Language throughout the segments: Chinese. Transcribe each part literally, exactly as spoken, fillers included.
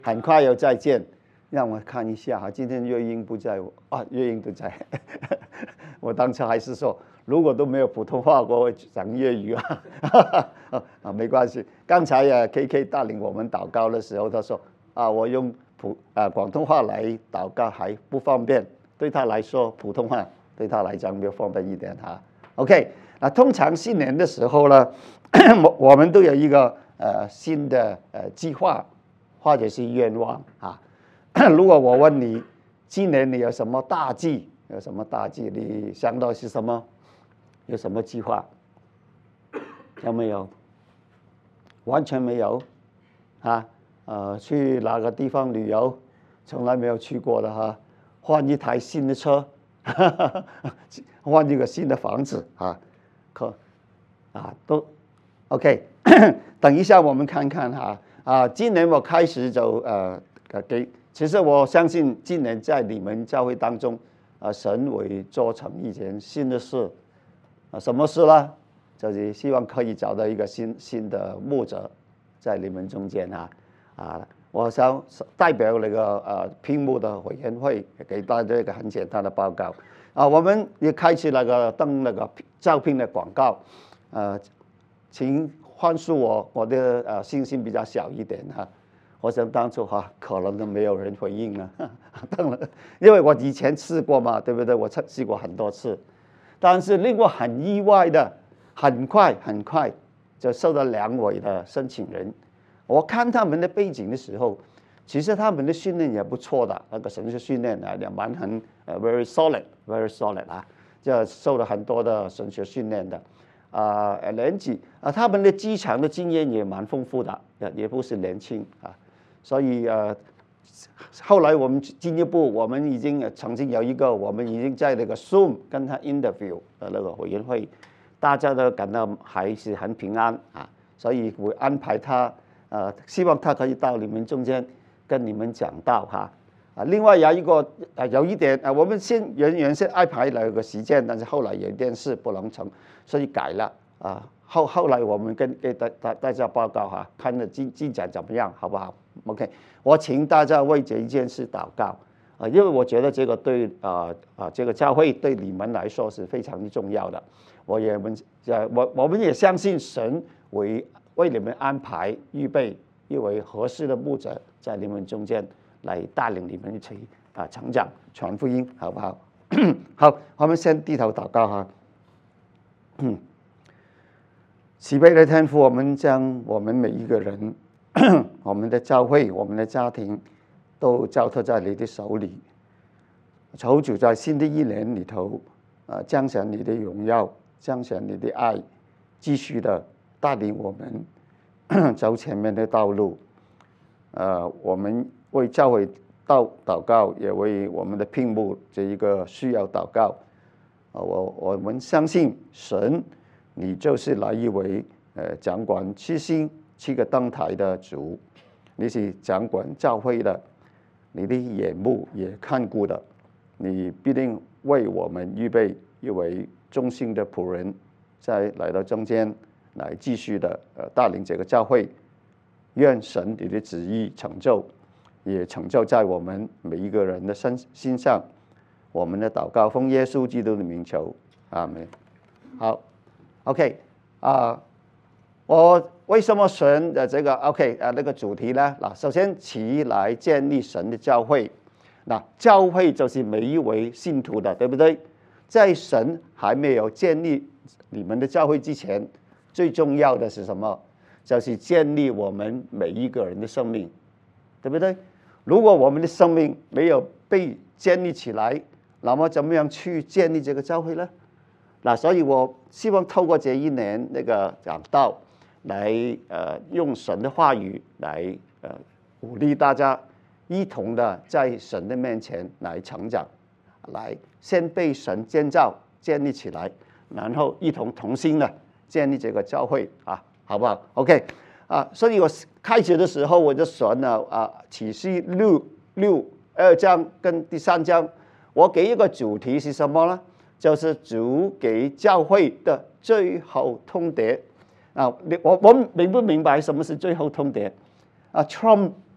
很快又再见。让我看一下哈，今天月英不在啊，月英不在。我当初还是说，如果都没有普通话，我会讲粤语啊。啊，没关系。刚才啊 ，K K 带领我们祷告的时候，他说啊，我用普啊广东话来祷告还不方便，对他来说普通话对他来讲比较方便一点哈。OK， 那通常新年的时候呢，我们都有一个呃新的呃计划或者是愿望啊。如果我问你，今年你有什么大计？有什么大计？你想到是什么？有什么计划？有没有？完全没有啊？呃，去哪个地方旅游？从来没有去过的哈。换一台新的车，换一个新的房子啊，可啊都 OK。等一下我们看看哈啊，今年我开始就呃给。其实我相信今年在你们教会当中，啊，神会做成一件新的事，啊，什么事呢？就是希望可以找到一个新新的牧者在你们中间啊，啊，我想代表那个呃屏幕的委员会给大家一个很简单的报告啊，我们也开始那个登那个招聘的广告，呃，请宽恕我，我的呃信心比较小一点哈。我想当初哈，可能都没有人回应了，当然，因为我以前试过嘛，对不对？我试过很多次，但是令我很意外的，很快很快就收到两位的申请人。我看他们的背景的时候，其实他们的训练也不错的，那个神学训练啊，也蛮很呃 very solid very solid 啊，就受了很多的神学训练的。啊、呃，年纪啊，他们的机场的经验也蛮丰富的，也也不是年轻啊。所以呃，后来我们进一步，我们已经曾经有一个，我们已经在那个 Zoom 跟他 interview 的那个委员会，大家都感到还是很平安啊，所以会安排他，呃，希望他可以到你们中间跟你们讲道哈。啊，另外有一个啊，有一点啊，我们先原原先安排了一个时间，但是后来有一件事不能成，所以改了啊。后后来我们跟给大大大家报告哈，看的进进展怎么样，好不好 ？OK， 我请大家为这一件事祷告啊，因为我觉得这个对啊啊这个教会对你们来说是非常重要的。我也们呃我我们也相信神为为你们安排预备一位合适的牧者在你们中间来带领你们一起啊成长传福音，好不好？好，我们先低头祷告哈。嗯。慈悲的天父，我们将我们每一个人，我们的教会、我们的家庭，都交托在你的手里。求主在新的一年里头，啊，彰显你的荣耀，彰显你的爱，继续的带领我们走前面的道路。呃，我们为教会祷祷告，也为我们的屏幕这一个需要祷告。啊，我我们相信神。你就是那一位呃掌管七星七个灯台的主，你是掌管教会的，你的眼目也看顾的，你必定为我们预备一位忠心的仆人，再来到中间来继续的呃带领这个教会。愿神你的旨意成就，也成就在我们每一个人的身心上。我们的祷告奉耶稣基督的名求，阿们。好。OK 啊、呃，我为什么选的这个 OK 啊、呃、那个主题呢？那首先起来建立神的教会，那教会就是每一位信徒的，对不对？在神还没有建立你们的教会之前，最重要的是什么？就是建立我们每一个人的生命，对不对？如果我们的生命没有被建立起来，那么怎么样去建立这个教会呢？那所以我希望透过这一年那个讲道来呃用神的话语来呃鼓励大家一同的在神的面前来成长，来先被神建造建立起来，然后一同同心的建立这个教会啊，好不好 ？OK 啊，所以我开始的时候我就选了啊启示六六二章跟第三章，我给一个主题是什么呢？就是主给教会的最后通牒啊！我我明不明白什么是最后通牒啊 ？Trump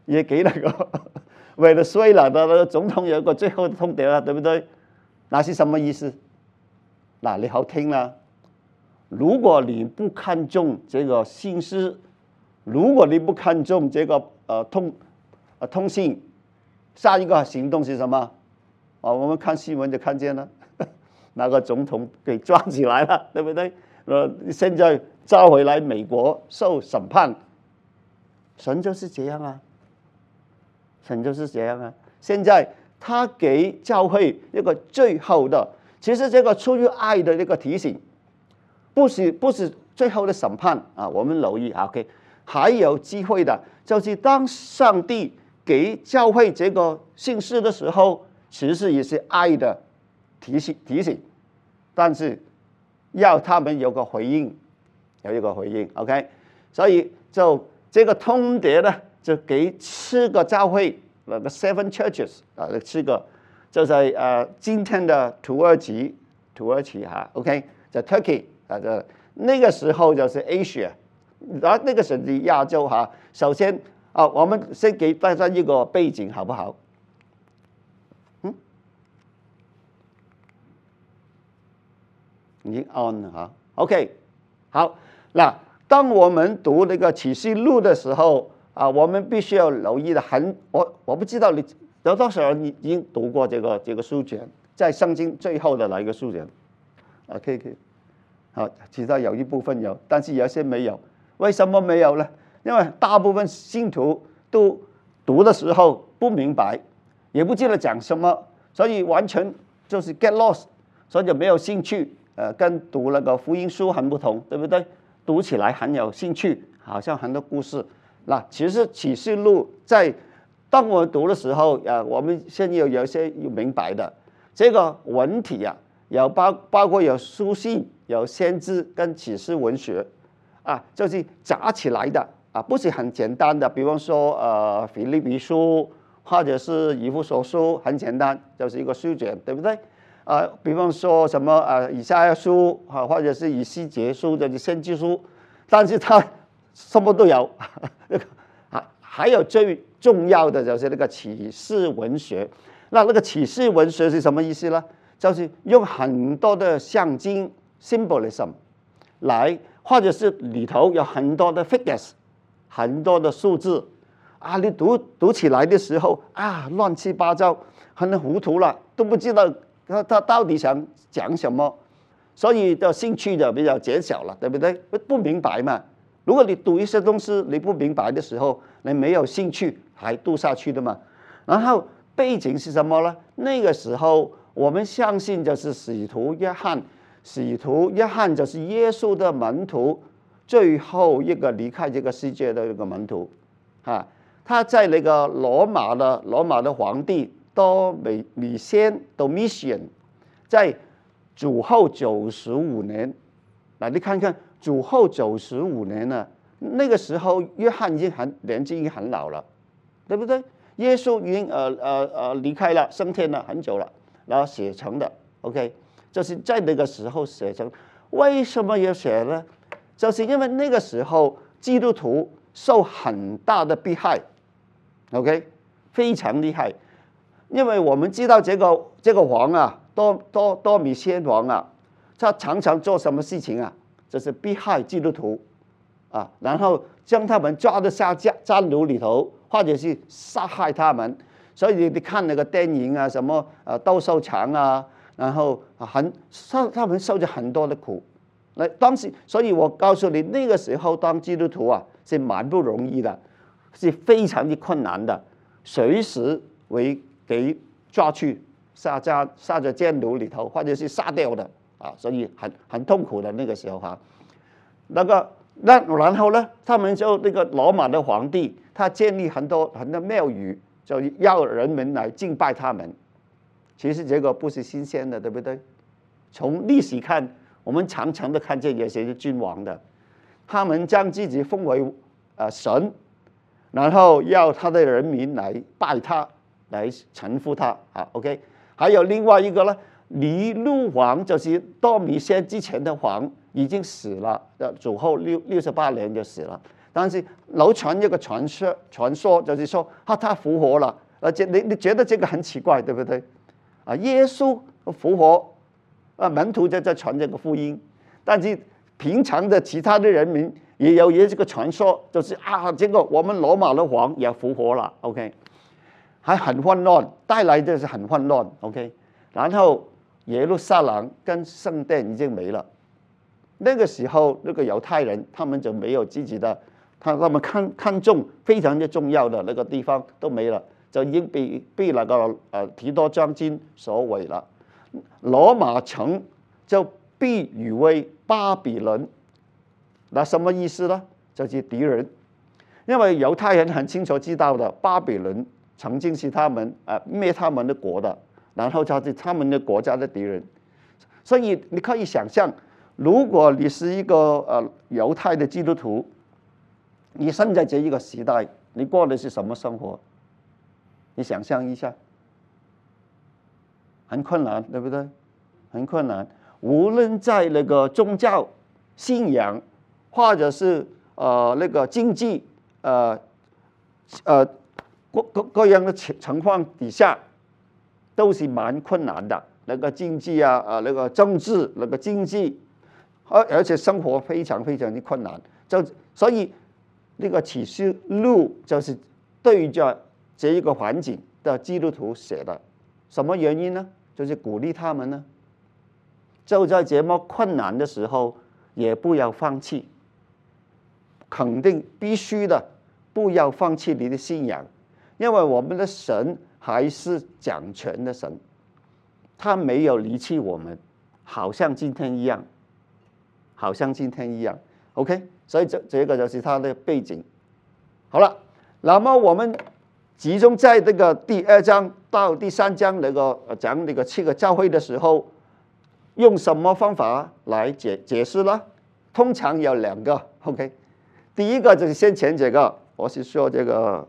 也给那个为了睡了的那个总统有一个最后的通牒了，对不对？那是什么意思？那你好听了。如果你不看重这个信息，如果你不看重这个呃通呃通信，下一个行动是什么？啊，我们看新闻就看见了，那个总统给抓起来了，对不对？呃，现在召回来美国受审判。神就是这样啊，神就是这样啊。现在他给教会一个最后的，其实这个出于爱的一个提醒。不是不是最后的审判啊，我们留意 ，OK， 还有机会的，就是当上帝给教会这个信息的时候，其实也是爱的提醒提醒，但是要他们有个回应，有一个回应 ，OK， 所以就这个通牒呢，就给七个教会，那个 seven churches 啊，七个就在呃今天的土耳其，土耳其哈 ，OK， 在 Turkey。啊，这那个时候就是 Asia， 然后那个是亚洲哈。首先啊，我们先给大家一个背景好不好？嗯，已经 on 了哈。OK， 好，那当我们读那个启示录的时候啊，我们必须要留意的很，我我不知道你有多少人已经读过这个这个书卷，在圣经最后的那一个书卷 ，OK OK。好，其实有一部分有，但是有些没有。为什么没有呢？因为大部分信徒都读的时候不明白，也不知道讲什么，所以完全就是 get lost， 所以就没有兴趣。呃，跟读那个福音书很不同，对不对？读起来很有兴趣，好像很多故事。那其实启示录在当我读的时候，呃，我们现在有有一些有明白的这个文体啊，有包包括有书信。有先知跟启示文学，啊，就是杂起来的啊，不是很简单的。比方说，呃，腓立比书或者是以弗所书，很简单，就是一个书卷，对不对？啊，比方说什么呃，以赛亚书啊，或者是以西结书，就是先知书，但是它什么都有。还还有最重要的就是那个启示文学。那那个启示文学是什么意思呢？就是用很多的象征。symbolism 来，或者是里头有很多的 figures， 很多的数字啊，你读读起来的时候啊，乱七八糟，很糊涂了，都不知道他他到底想讲什么，所以的兴趣就比较减小了，对不对？不明白嘛。如果你读一些东西你不明白的时候，你没有兴趣还读下去的嘛。然后背景是什么呢？那个时候我们相信就是使徒约翰。使徒约翰就是耶稣的门徒，最后一个离开这个世界的一个门徒，啊，他在那个罗马的罗马的皇帝多米米先 Domitian， 在主后九十五年，那你看看主后九十五年呢，那个时候约翰已经很年纪已经很老了，对不对？耶稣已经呃呃呃离开了升天了很久了，然后写成的 ，OK。就是在那个时候写成，为什么要写呢？就是因为那个时候基督徒受很大的迫害 ，OK， 非常厉害。因为我们知道这个这个王啊，多多多米先王啊，他常常做什么事情啊？就是迫害基督徒啊，然后将他们抓到下监监牢里头，或者是杀害他们。所以你你看那个电影啊，什么呃斗兽场啊。然后很受他们受着很多的苦，那当时，所以我告诉你，那个时候当基督徒啊是蛮不容易的，是非常的困难的，随时会给抓去下家下在监牢里头，或者是杀掉的啊，所以很很痛苦的那个时候哈。那个那然后呢，他们就那个罗马的皇帝，他建立很多很多庙宇，就要人们来敬拜他们。其实这个不是新鲜的，对不对？从历史看，我们常常的看见有些君王的，他们将自己封为呃神，然后要他的人民来拜他，来臣服他啊。OK， 还有另外一个呢，尼禄王就是多米先之前的王已经死了，主后六六十八年就死了。 但是流传一个传说，传说就是说啊，他复活了，而且你你觉得这个很奇怪，对不对？啊，耶稣复活，啊，门徒就在传这个福音，但是平常的其他的人民也有也这个传说，就是啊，这个我们罗马的王也复活了 ，OK， 还很混乱，带来的是很混乱 ，OK， 然后耶路撒冷跟圣殿已经没了，那个时候那个犹太人他们就没有自己的，他他们看看重非常的重要的那个地方都没了。就已经被被那个呃提多将军所毁了，罗马城就被誉为巴比伦，那什么意思呢？就是敌人，因为犹太人很清楚知道的，巴比伦曾经是他们呃灭他们的国的，然后就是他们的国家的敌人，所以你可以想象，如果你是一个呃犹太的基督徒，你生在这一个时代，你过的是什么生活？你想象一下，很困难，对不对？很困难。无论在那个宗教信仰，或者是呃那个经济，呃呃各各各样的情情况底下，都是蛮困难的。那个经济啊，啊那个政治，那个经济，而而且生活非常非常的困难。就所以那个启示录就是对着这一个环境的基督徒写的，什么原因呢？就是鼓励他们呢，就在这么困难的时候，也不要放弃，肯定必须的，不要放弃你的信仰，因为我们的神还是掌权的神，他没有离弃我们，好像今天一样，好像今天一样 ，OK， 所以这这个就是他的背景。好了，那么我们集中在这个第二章到第三章那个讲那个七个教会的时候，用什么方法来解解释呢？通常有两个 ，OK， 第一个就是先前这个，我是说这个，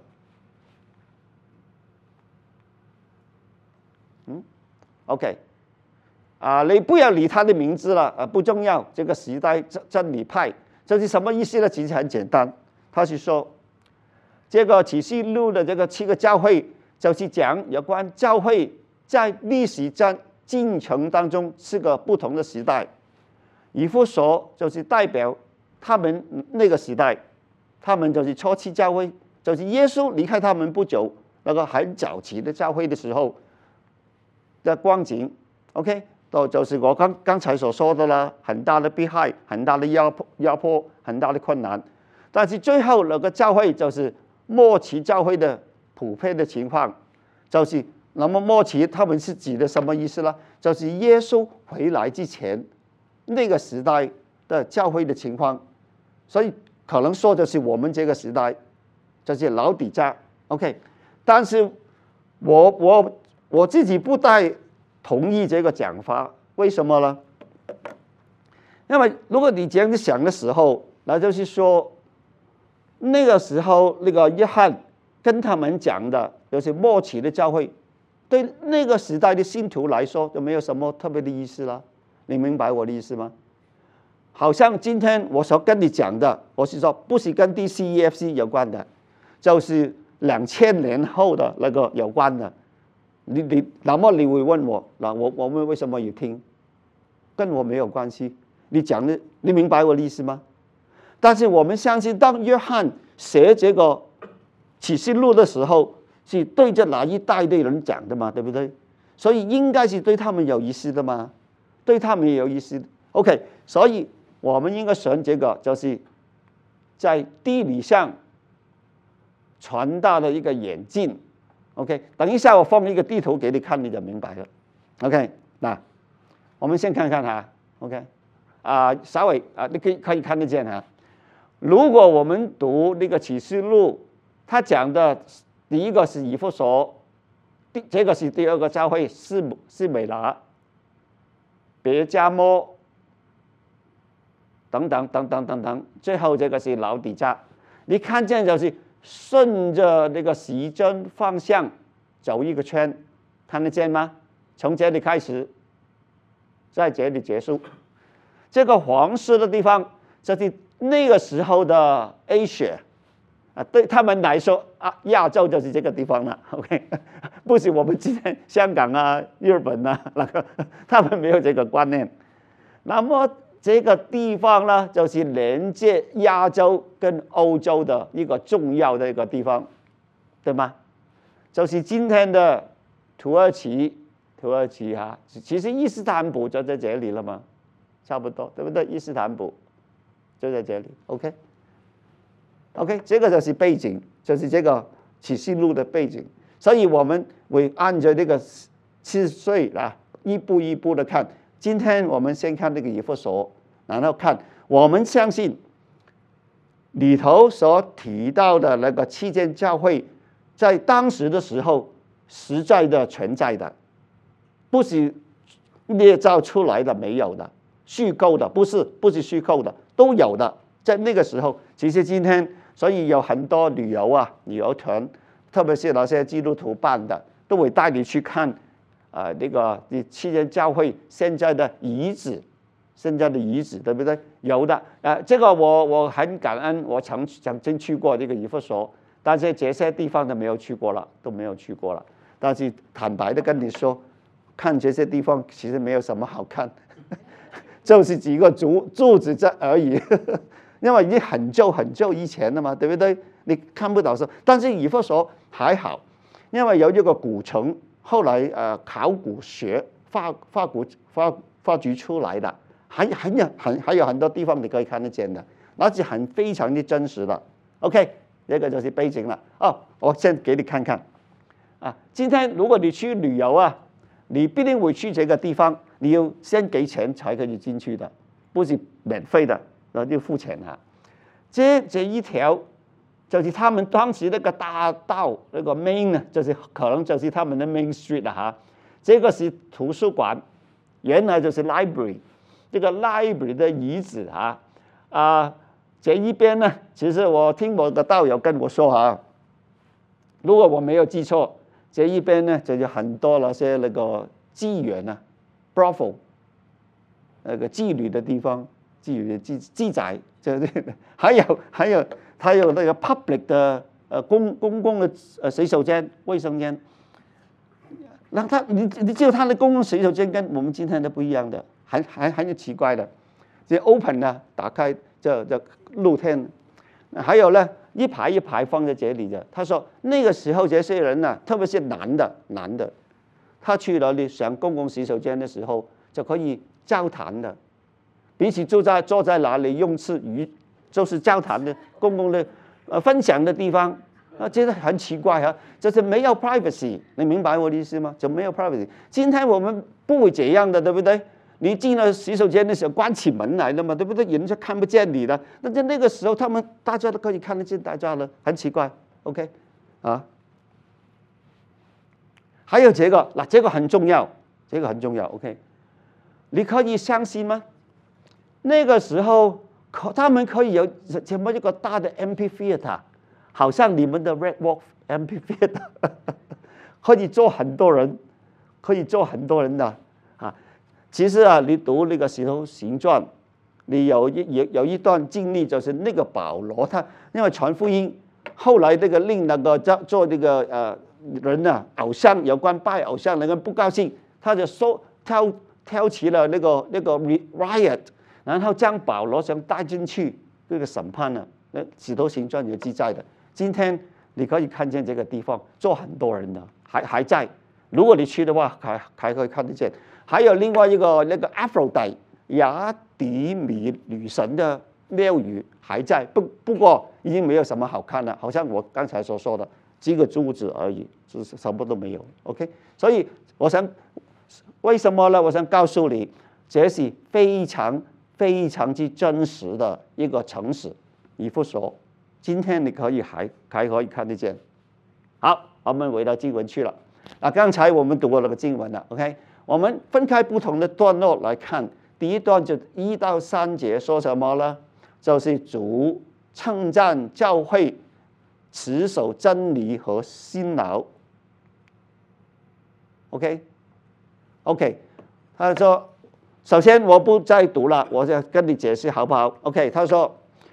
嗯 ，OK， 啊，你不要理他的名字了，啊，不重要。这个时代真真理派，这是什么意思呢？其实很简单，他是说。这个启示录的这个七个教会，就是讲有关教会在历史在进程当中是个不同的时代。以弗所就是代表他们那个时代，他们就是初期教会，就是耶稣离开他们不久，那个很早期的教会的时候的光景。OK， 都就是我刚刚才所说的啦，很大的迫害，很大的压迫，压迫，很大的困难。但是最后那个教会就是末期教会的普遍的情况，就是那么末期他们是指的什么意思呢？就是耶稣回来之前那个时代的教会的情况，所以可能说的是我们这个时代，就是老底家 OK， 但是我我我自己不太同意这个讲法，为什么呢？因为如果你这样子想的时候，那就是说。那个时候，那个约翰跟他们讲的，就是末期的教会，对那个时代的信徒来说，就没有什么特别的意思了。你明白我的意思吗？好像今天我所跟你讲的，我是说不是跟 D C E F C 有关的，就是两千年后的那个有关的。你你那么你会问我，那我我们为什么要听？跟我没有关系。你讲的，你明白我的意思吗？但是我们相信，当约翰写这个启示录的时候，是对着哪一代的人讲的嘛，对不对？所以应该是对他们有意思的嘛，对他们也有意思的。OK， 所以我们应该选这个，就是在地理上传达的一个演进。OK， 等一下我放一个地图给你看，你就明白了。OK， 那我们先看看哈 ，OK， 啊、呃，稍微啊、呃，你可以可以看得见哈。如果我们读那个启示录，他讲的第一个是以弗所，第这个是第二个教会是是美拿、别加摩等等等等等等，最后这个是老底家。你看见就是顺着那个时针方向走一个圈，看得见吗？从这里开始，在这里结束。这个黄色的地方，这是那个时候的 Asia 啊，对他们来说啊，亚洲就是这个地方了 ，OK， 不是我们今天香港啊、日本啊那个，他们没有这个观念。那么这个地方呢，就是连接亚洲跟欧洲的一个重要的一个地方，对吗？就是今天的土耳其，土耳其哈，其实伊斯坦布就在这里了嘛，差不多，对不对？伊斯坦布就在这里 ，OK。OK， 这个就是背景，就是这个启示录的背景，所以我们会按照这个次序啊，一步一步的看。今天我们先看这个以弗所，然后看我们相信里头所提到的那个七间教会，在当时的时候实在的存在的，不是捏造出来的，没有的，虚构的，不是不是虚构的，都有的。在那个时候，其实今天。所以有很多旅游啊，旅游团，特别是那些基督徒办的，都会带你去看，啊、呃，那个七间教会现在的遗址，现在的遗址，对不对？有的，呃，这个我我很感恩，我曾曾经去过这个以弗所，但是这些地方都没有去过了，都没有去过了。但是坦白的跟你说，看这些地方其实没有什么好看，就是几个柱柱子这而已。因为已经很久很久以前了嘛，对不对？你看不到说，但是以弗所还好，因为有一个古城，后来呃考古学发发古发发掘出来的，还很有很还有很多地方你可以看得见的，那是很非常的真实的。OK， 这个就是背景了。哦，我先给你看看啊，今天如果你去旅游啊，你必定会去这个地方，你要先给钱才可以进去的，不是免费的。然后就付钱哈，这这一条就是他们当时那个大道那个 main 呢，就是可能就是他们的 main street 了哈。这个是图书馆，原来就是 library， 这个 library 的遗址啊啊，这一边呢，其实我听我的道友跟我说哈，如果我没有记错，这一边呢就有很多那些那个妓院啊 brothel 那个妓女的地方。妓女的记记载，这这还有还有还有那个 public 的呃公公共的呃洗手间、卫生间，那他你你知道他的公共洗手间跟我们今天的不一样的，还还很奇怪的，这 open 呢，打开这这露天，还有呢一排一排放在这里的。他说那个时候这些人呢，特别是男的男的，他去了你上公共洗手间的时候就可以交谈的。彼此坐在坐在哪里用词语，就是交谈的公共的呃分享的地方啊，觉得很奇怪啊，就是没有 privacy， 你明白我的意思吗？就没有 privacy。今天我们不会这样的，对不对？你进了洗手间的时候关起门来的嘛，对不对？人家看不见你的，那在那个时候他们大家都可以看得见大家了，很奇怪。OK， 啊，还有这个那这个很重要，这个很重要。OK， 你可以相信吗？那个时候，可他们可以有这么一个大的 M P theater， 好像你们的 Red Wolf M P theater， 可以坐很多人，可以坐很多人的啊。其实啊，你读那个《使徒行传》，你有一有有一段经历，就是那个保罗他因为传福音，后来那个令那个做做那个呃人啊，偶像有关拜偶像那个不高兴，他就说挑挑起了那个那个 riot。然后将保罗想带进去这个审判呢，那《使徒行传》有记载的。今天你可以看见这个地方坐很多人的，还还在。如果你去的话，还还可以看得见。还有另外一个那个 Aphrodite 雅典米女神的庙宇还在，不不过已经没有什么好看了，好像我刚才所说的几个柱子而已，就是什么都没有。OK， 所以我想为什么呢？我想告诉你，这是非常。非常之真实的一个城市，以弗所，今天你可以还还可以看得见。好，我们回到经文去了。啊，刚才我们读过那个经文了 ，OK， 我们分开不同的段落来看。第一段就一到三节说什么呢？就是主称赞教会持守真理和辛劳。OK，OK，、okay? okay, 他说。首先，我不再读了，我就跟你解释好不好 ？OK， 他说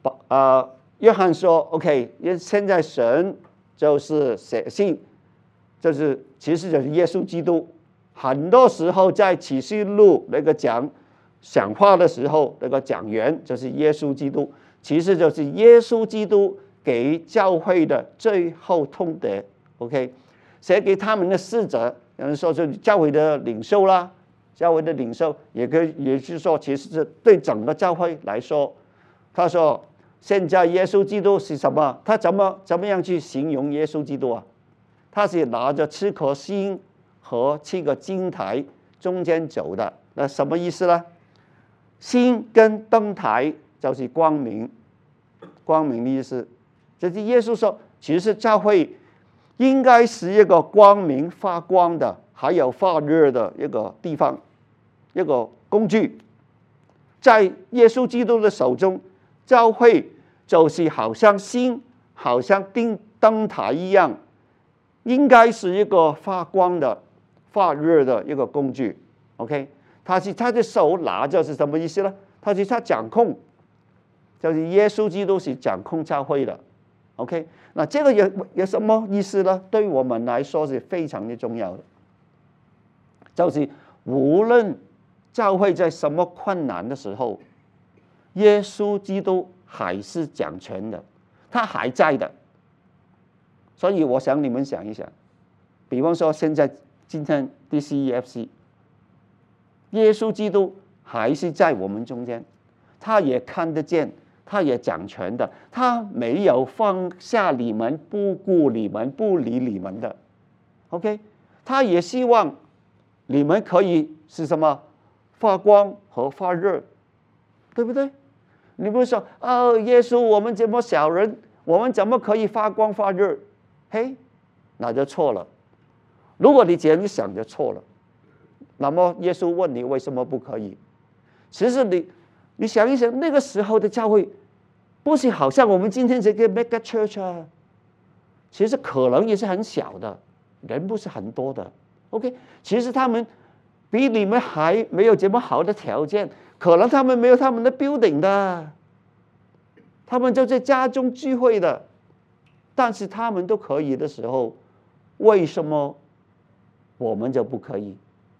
把啊，约翰说 ：“OK， 现在神就是写信，就是其实就是耶稣基督。很多时候在启示录那个讲讲话的时候，那个讲员就是耶稣基督，其实就是耶稣基督给教会的最后通牒。OK， 写给他们的使者，有人说是教会的领袖啦。”教会的领袖也可以，也就是说，其实是对整个教会来说，他说，现在耶稣基督是什么？他怎么怎么样去形容耶稣基督啊？他是拿着七颗星和七个金台中间走的，那什么意思呢？星跟灯台就是光明，光明的意思。就是耶稣说，其实教会应该是一个光明发光的，还有发热的一个地方，一个工具。在耶稣基督的手中，教会就是好像星，好像灯灯台一样，应该是一个发光的、发热的一个工具。OK， 他是他的手拿着是什么意思呢？他是他掌控，就是耶稣基督是掌控教会的。OK， 那这个有有什么意思呢？对我们来说是非常的重要的。就是无论教会在什么困难的时候，耶稣基督还是掌权的，他还在的。所以我想你们想一想，比方说现在今天 D C E F C， 耶稣基督还是在我们中间，他也看得见，他也掌权的，他没有放下你们，不顾你们，不理你们的。OK， 他也希望你们可以是什么？发光和发热，对不对？你不是说哦，耶稣，我们这么小人，我们怎么可以发光发热？嘿，那就错了。如果你这样想就错了，那么耶稣问你为什么不可以？其实你你想一想，那个时候的教会不是好像我们今天这个 mega church 啊，其实可能也是很小的，人不是很多的。OK， 其实他们比你们还没有这么好的条件，可能他们没有他们的 building 的，他们就在家中聚会的，但是他们都可以的时候，为什么我们就不可以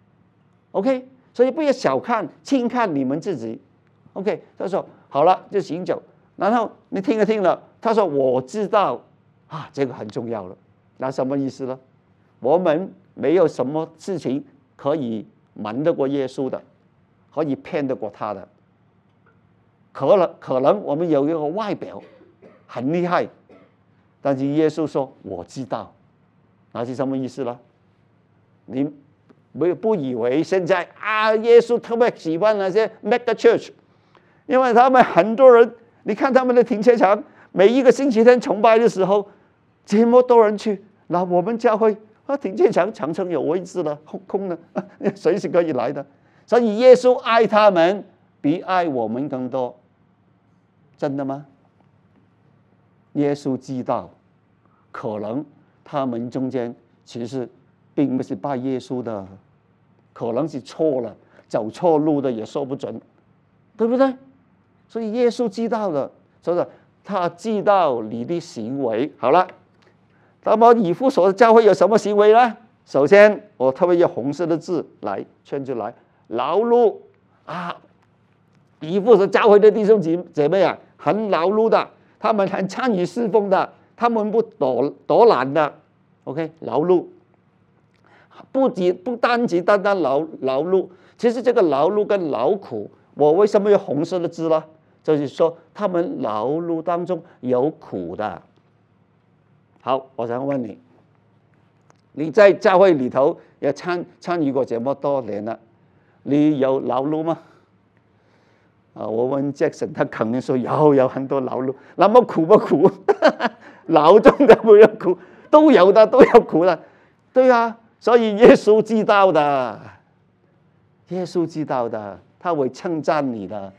？OK， 所以不要小看、轻看你们自己。OK， 他说好了就行走，然后你听了听了，他说我知道啊，这个很重要了，那什么意思呢？我们没有什么事情可以瞒得过耶稣的，可以骗得过他的。可能可能我们有一个外表很厉害，但是耶稣说我知道，那是什么意思呢？你不不以为现在啊，耶稣特别喜欢那些 mega church， 因为他们很多人，你看他们的停车场，每一个星期天崇拜的时候，这么多人去，那我们教会啊，停车场常常有位置了，空空的，随时可以来的。所以耶稣爱他们比爱我们更多，真的吗？耶稣知道，可能他们中间其实并不是拜耶稣的，可能是错了，走错路的也说不准，对不对？所以耶稣知道的，所以他知道你的行为。好了，那么以弗所的教会有什么行为呢？首先，我特别用红色的字来圈出来，劳碌啊！以弗所教会的弟兄姐妹啊，很劳碌的，他们很参与侍奉的，他们不躲躲懒的。OK， 劳碌，不仅不单只单单劳劳碌，其实这个劳碌跟劳苦，我为什么用红色的字呢？就是说他们劳碌当中有苦的。好，我想问你，你在教会里头也参参与过这么多年了，你有劳碌吗？啊，我问 Jackson， 他肯定说有，有很多劳碌。那么苦不苦？劳中的没有苦，都有的，都有苦的，对啊。所以耶稣知道的，耶稣知道的，他会称赞你的，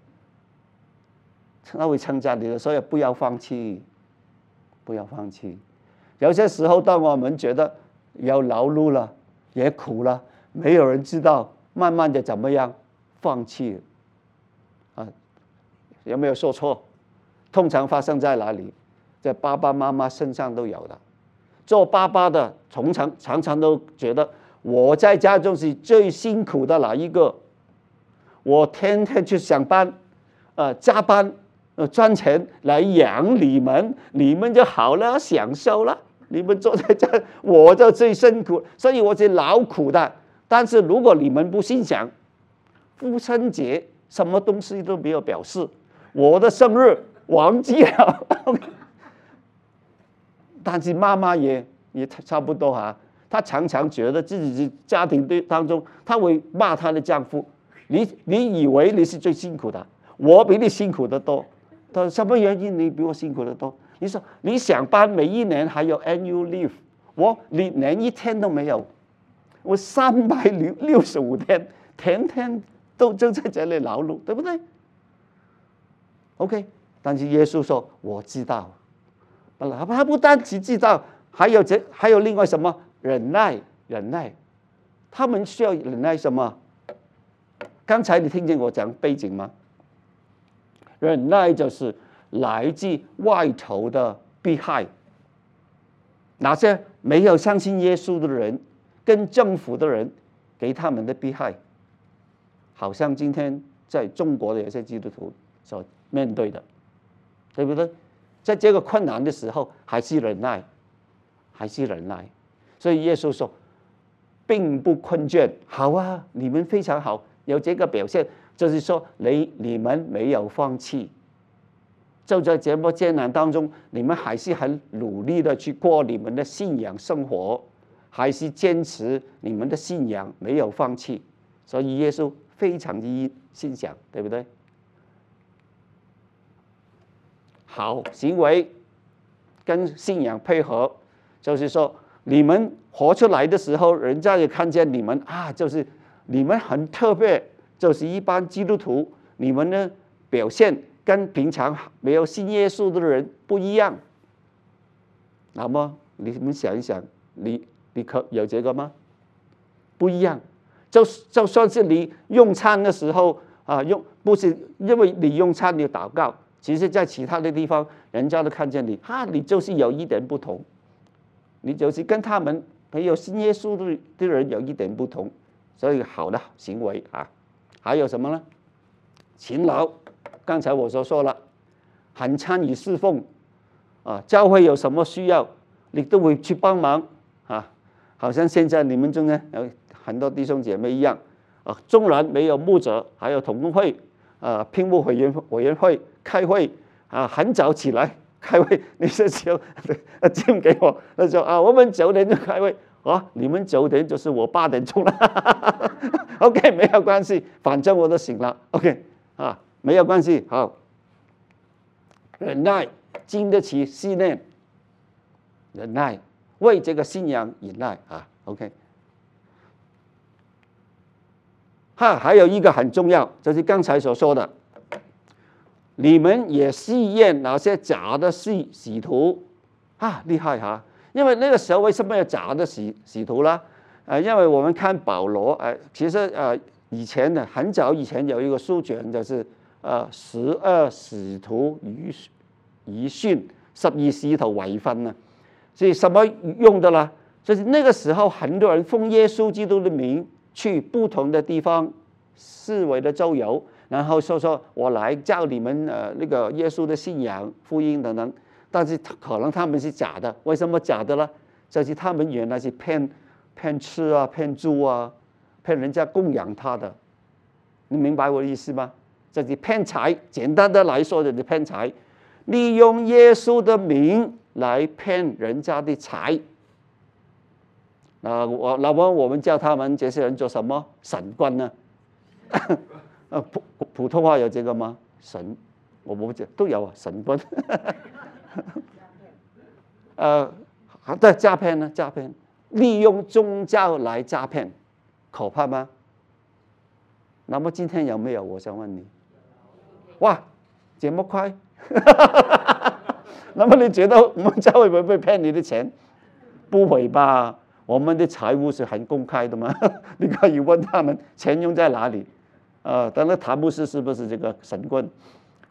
他会称赞你的，所以不要放弃，不要放弃。有些时候，当我们觉得有劳碌了，也苦了，没有人知道，慢慢的怎么样放弃啊？有没有说错？ 通常发生在哪里？在爸爸妈妈身上都有的。做爸爸的通常常常都觉得我在家中是最辛苦的哪一个？我天天去上班，呃，加班，呃，赚钱来养你们，你们就好了，享受了。你们坐在这，我就最辛苦，所以我是劳苦的。但是如果你们不心想，父亲节什么东西都没有表示，我的生日忘记了。但是妈妈也也差不多哈、啊，她常常觉得自己是家庭当中，她会骂她的丈夫：“你你以为你是最辛苦的，我比你辛苦得多。他说什么原因你比我辛苦得多？你说你上班每一年还有 annual leave， 我连一天都没有，我三百六十五天，天天都就在这里劳碌，对不对 ？OK， 但是耶稣说我知道。他不单只知道，还有这还有另外什么忍耐，忍耐，他们需要忍耐什么？刚才你听见我讲背景吗？忍耐就是来自外头的迫害，那些没有相信耶稣的人，跟政府的人给他们的迫害，好像今天在中国的有些基督徒所面对的，对不对？在这个困难的时候，还是忍耐，还是忍耐。所以耶稣说，并不困倦。好啊，你们非常好，有这个表现，就是说你你们没有放弃，就在这么艰难当中，你们还是很努力的去过你们的信仰生活，还是坚持你们的信仰，没有放弃。所以耶稣非常的欣赏，对不对？好行为跟信仰配合，就是说你们活出来的时候，人家也看见你们啊，就是你们很特别，就是一般基督徒，你们的表现跟平常没有信耶稣的人不一样。那么你们想一想，你你可有这个吗？不一样。就就算是你用餐的时候啊，用不是因为你用餐你祷告。其实，在其他的地方，人家都看见你，哈、啊，你就是有一点不同，你就是跟他们没有信耶稣的的人有一点不同，所以好的行为啊，还有什么呢？勤劳，刚才我所说了，很参与侍奉啊，教会有什么需要，你都会去帮忙啊，好像现在你们中间有很多弟兄姐妹一样啊，纵然没有牧者，还有同工会啊，聘牧委员委员会。开会啊，很早起来开会，你是就进给我，那就啊，我们九点就开会啊，你们九点就是我八点钟了，OK， 没有关系，反正我都醒了 ，OK 啊，没有关系，好，忍耐，经得起试炼，忍耐，为这个信仰忍耐啊 ，OK， 哈，还有一个很重要，就是刚才所说的。你们也试验那些假的使使徒啊，厉害哈！因为那个时候为什么有假的使使徒呢？呃，因为我们看保罗，呃，其实呃以前呢，很早以前有一个书卷，就是呃十二使徒遗遗训，十二使徒遗訓呢，是什麼用的呢？就是那個時候，很多人奉耶穌基督的名去不同的地方四圍的周遊。然後說說我來教你們呃那個耶穌的信仰福音等等，但是可能他們是假的，為什麼假的呢？就是他們原來是騙騙吃啊、騙住啊、騙人家供養他的，你明白我的意思嗎？就是騙財，簡單的來說就是騙財，利用耶穌的名來騙人家的財。那我那麼我們叫他們這些人做什麼？神棍呢？呃，普普通話有這個嗎？神，我冇知都有啊，神棍。呃，對，詐騙呢？詐騙，利用宗教來詐騙，可怕嗎？那麼今天有沒有？我想問你。哇，這麼快？那麼你覺得我們教會會不會騙你的錢？不會吧，我們的財務是很公開的嘛，你可以問他們錢用在哪裡。呃，當然譚牧師是不是這個神棍？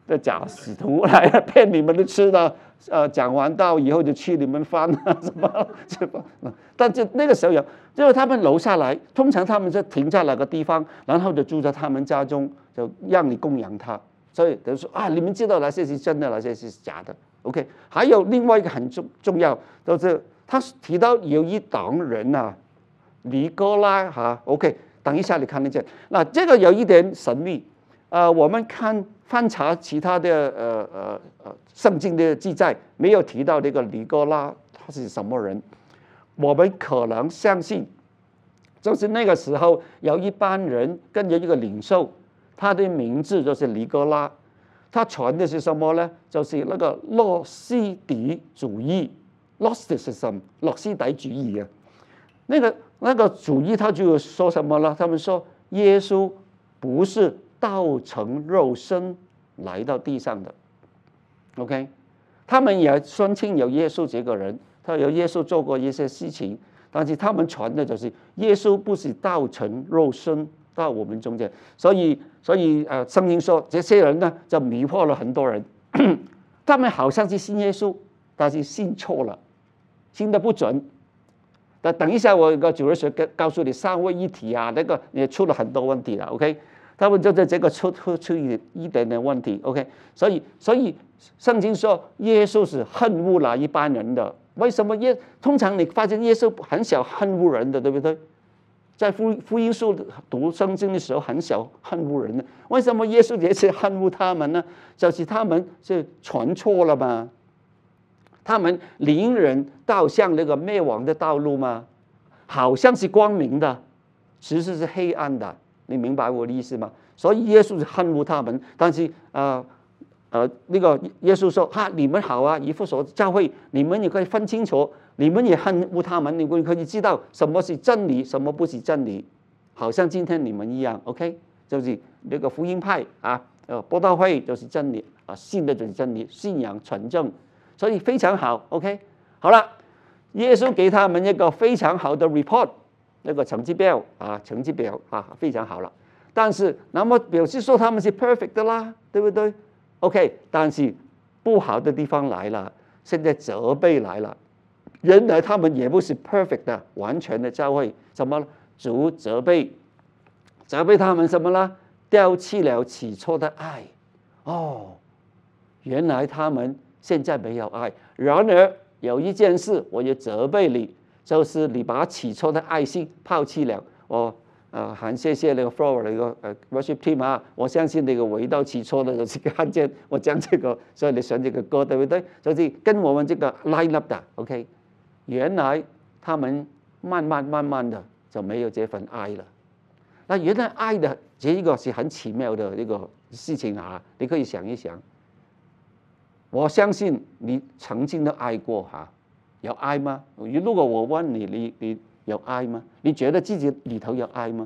的假使徒来骗你们的吃的，呃，讲完道以后就去你们饭啊什么什么。但是那个时候有，就是他们楼下来，通常他们就停在哪个地方，然后就住在他们家中，就让你供养他。所以等于说啊，你们知道哪些是真的，哪些是假的。OK， 还有另外一个很重重要，就是他提到有一党人啊，尼哥拉哈、啊、，OK， 等一下你看得见。那这个有一点神秘，呃，我们看翻查其他的呃呃呃圣经的记载，没有提到这个尼哥拉他是什么人。我们可能相信，就是那个时候有一班人跟着一个领袖，他的名字就是尼哥拉。他传的是什么呢？就是那个诺斯底主义 （Gnosticism）， 诺斯底主义啊。那个那个主义，他就说什么呢？他们说耶稣不是道成肉身来到地上的。OK， 他们也宣称有耶稣这个人，他有耶稣做过一些事情，但是他们传的就是耶稣不是道成肉身到我们中间，所以所以呃，圣经说这些人呢，就迷惑了很多人。他们好像是信耶稣，但是信错了，信的不准。但等一下我有个主日学告诉你三位一体啊，那个也出了很多问题了。OK， 他们就在这个出出出一点点问题。OK， 所以所以圣经说耶稣是恨恶了一般人的。为什么耶？通常你发现耶稣很少恨恶人的，对不对？在福福音书读圣经的时候，很少恨恶人的。为什么耶稣也是恨恶他们呢？就是他们是传错了嘛，他们领人导向那个灭亡的道路嘛，好像是光明的，其实是黑暗的。你明白我的意思吗？所以耶稣是恨恶他们，但是呃呃，那个耶稣说哈，你们好啊，以弗所教会，你们也可以分清楚。你们也恨恶他们，你们可以知道什么是真理，什么不是真理，好像今天你们一样 ，OK， 就是那个福音派啊，呃，布道会就是真理啊，信的就是真理，信仰纯正，所以非常好 ，OK， 好了，耶稣给他们一个非常好的 report， 那个成绩表啊，成绩表啊，非常好了，但是那么表示说他们是 perfect 的啦，对不对 ？OK， 但是不好的地方来了，现在责备来了。原来他们也不是 perfect 的完全的教会，怎么主责备责备他们什么呢？丢弃了起初的爱。哦，原来他们现在没有爱。然而有一件事我也责备你，就是你把起初的爱心抛弃了。我呃很谢谢那个 Flower 那个呃 worship team 啊，我相信那个回到起初的就是看见我讲这个，所以你选这个歌对不对？就是跟我们这个 line up 的 ，OK。原来他们慢慢慢慢的就没有这份爱了。那原来爱的这一个是很奇妙的一个事情啊！你可以想一想。我相信你曾经都爱过哈，有爱吗？如果我问你，你你有爱吗？你觉得自己里头有爱吗？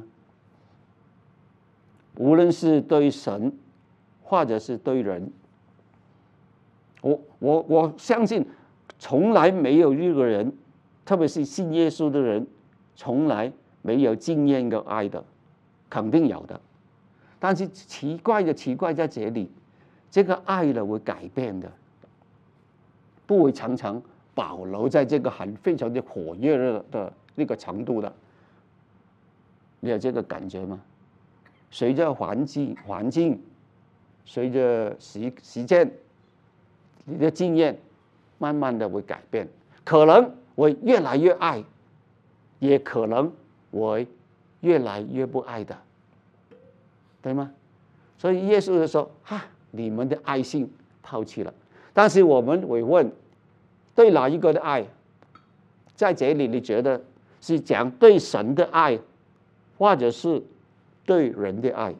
无论是对神，或者是对人，我我我相信。从来没有一个人，特别是信耶稣的人，从来没有经验过爱的，肯定有的。但是奇怪的奇怪在这里，这个爱呢会改变的，不会常常保留在这个很非常的火热的那个程度的。你有这个感觉吗？随着环境环境，随着时时间，你的经验。慢慢的会改变，可能会越来越爱，也可能会越来越不爱的，对吗？所以耶稣就说：“哈，你们的爱心抛弃了。”但是我们会问，对哪一个的爱？在这里你觉得是讲对神的爱，或者是对人的爱？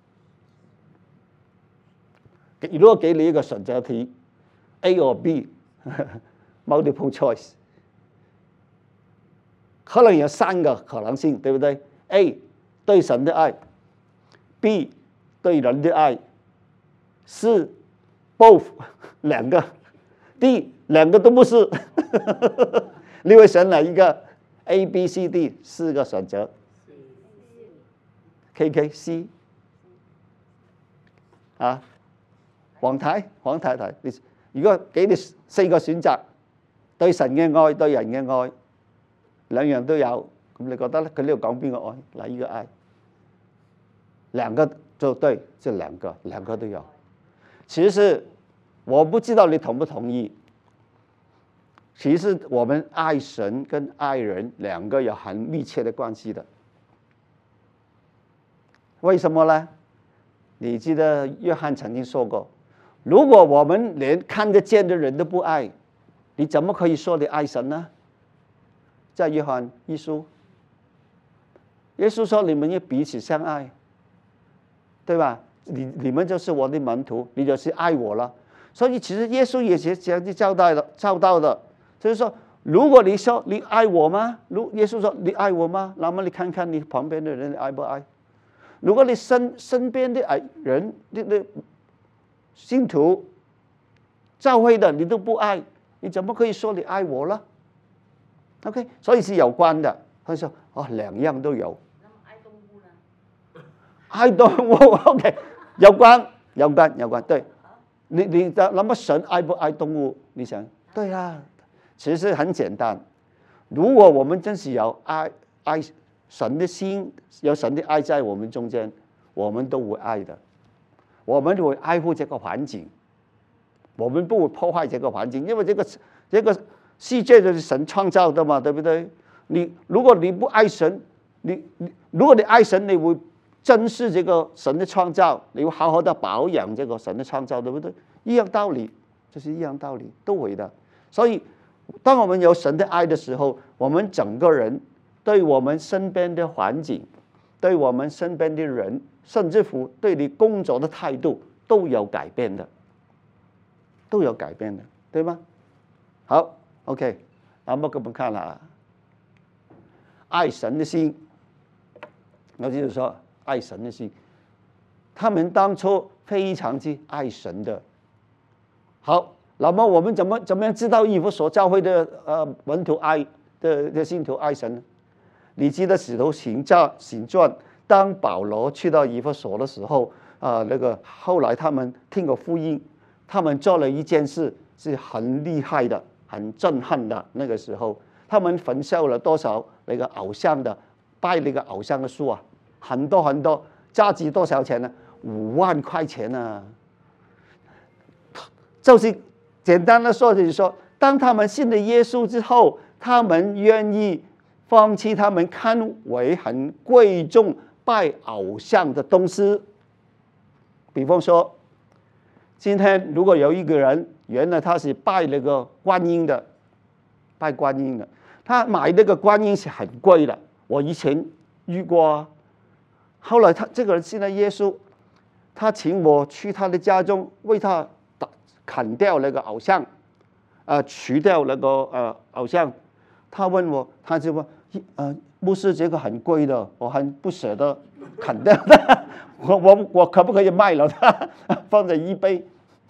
如果给你一个选择题 ，A 或 B。multiple choice， 可能有三个可能性，对不对 ？A 对神的爱 ，B 对人的爱 ，C both 两个 ，D 两个都不是。你会选哪一个 ？A、B、C、D 四个选择 ，K K C 啊黃太，黃太太，你如果給你四個選擇，對神嘅愛、對人嘅愛，兩樣都有，咁你覺得咧？佢呢度講邊個愛？嗱，呢個愛，兩個就對，就兩個，兩個都有。其實我不知道你同不同意，其實我們愛神跟愛人兩個有很密切的關係的。為什麼呢？你記得約翰曾經說過，如果我們連看得見的人都不愛，你怎麼可以說你愛神呢？在約翰一書，耶穌說你們要彼此相愛，對吧？你你們就是我的門徒，你就是愛我了。所以其實耶穌也是這樣子交代的，教導的，就是說，如果你說你愛我嗎？如耶穌說你愛我嗎？那麼你看看你旁邊的人你愛不愛？如果你身身邊的愛人、你的信徒、教會的你都不愛，你怎麼可以說你愛我呢 ？OK， 所以是有關的。他說哦，兩樣都有。愛動物呢？愛動物 OK， 有關有關有關。對，你你那麼神愛不愛動物？你想對啊，其實很簡單。如果我們真是有愛愛。神的心有神的愛在我們中間，我們都會愛的。我們會愛護這個環境，我們不會破壞這個環境，因為這個這個世界就是神創造的嘛，對不對？你如果你不愛神，你你如果你愛神，你會珍視這個神的創造，你會好好的保養這個神的創造，對不對？一樣道理，就是一樣道理，都會的。所以，當我們有神的愛的時候，我們整個人。對我們身邊的環境，對我們身邊的人，甚至乎對你工作的態度都有改變的，都有改變的，對嗎？好 ，OK， 那麼我們看啦，愛神的心，我就是說愛神的心，他們當初非常之愛神的。好，那麼我們怎麼怎麼樣知道以弗所教會的呃門徒愛的的信徒愛神呢？你記得使徒行傳，當保羅去到以弗所的時候，啊、呃，那個後來他們聽過福音，他們做了一件事是很厲害的、很震撼的。那個時候，他們焚燒了多少那個偶像的拜那個偶像的樹啊，很多很多，價值多少錢呢？五萬塊錢啊！就是簡單的說，就是說，當他們信了耶穌之後，他們願意放棄他們看為很貴重拜偶像的東西。比方說，今天如果有一個人，原來他是拜那個觀音的，拜觀音的，他買那個觀音是很貴的。我以前遇過，後來他這個人信了耶穌，他請我去他的家中為他砍掉那個偶像，啊、呃，除掉那個呃偶像。他問我，他就說。呃，牧師，這個很貴的，我很不捨得砍掉的，我我我可不可以賣了它，放在eBay？